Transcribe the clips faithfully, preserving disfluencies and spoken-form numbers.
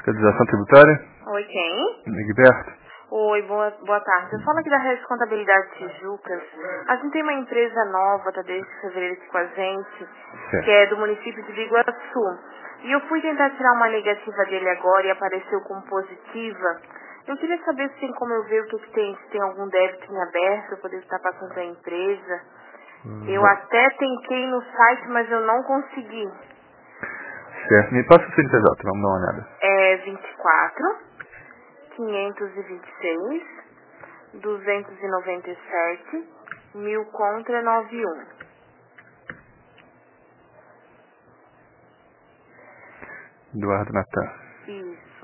Fiscalização tributária? Oi, quem? Egberto. Oi, boa, boa tarde. Eu falo aqui da Rede Contabilidade Tijucas. A gente tem uma empresa nova, tá desde fevereiro aqui com a gente, Certo. que é do município de Biguaçu. E eu fui tentar tirar uma negativa dele agora e apareceu como positiva. Eu queria saber se tem como eu ver o que, que tem, se tem algum débito em aberto, para eu poder estar passando para a empresa. Eu Hum, até tentei no site, mas eu não consegui. Certo. Me passa o C N P J, vamos dar uma olhada. É vinte e quatro, quinhentos e vinte e seis, duzentos e noventa e sete, mil contra noventa e um. Eduardo Natan. Isso.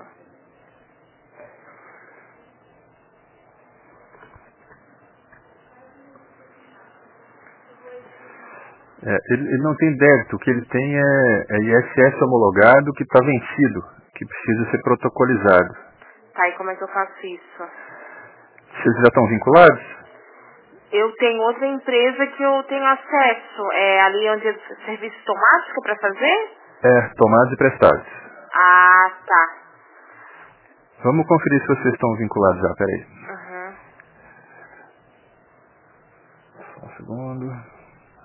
É, ele, ele não tem débito, o que ele tem é, é I S S homologado que está vencido, que precisa ser protocolizado. Tá, e como é que eu faço isso? Vocês já estão vinculados? Eu tenho outra empresa que eu tenho acesso. É ali onde é serviço automático para fazer? É, tomados e prestados. Ah, tá. Vamos conferir se vocês estão vinculados já, peraí. Uhum. Só um segundo.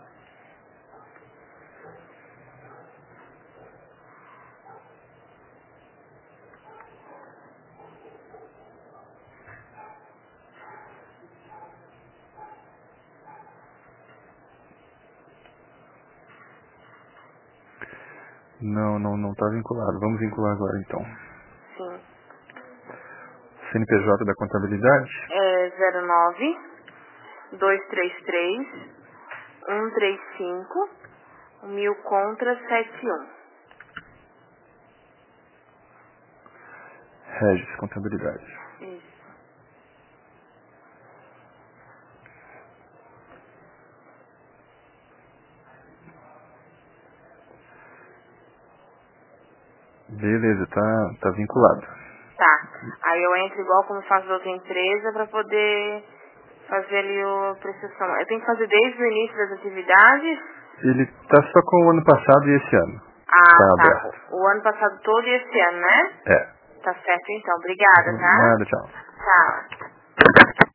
Não, não, não está vinculado. Vamos vincular agora então. Sim. C N P J da contabilidade? É zero nove, dois três três, um três cinco, mil contra setenta e um. Regis, contabilidade. Isso. Beleza, tá, tá vinculado. Tá. Aí eu entro igual como faço da outra empresa para poder fazer ali a prestação. Eu tenho que fazer desde o início das atividades? Ele tá só com o ano passado e esse ano. Tá Ah, tá. aberto. O ano passado todo e esse ano, né? É. Tá certo então. Obrigada, tá? Nada, tchau. Tchau.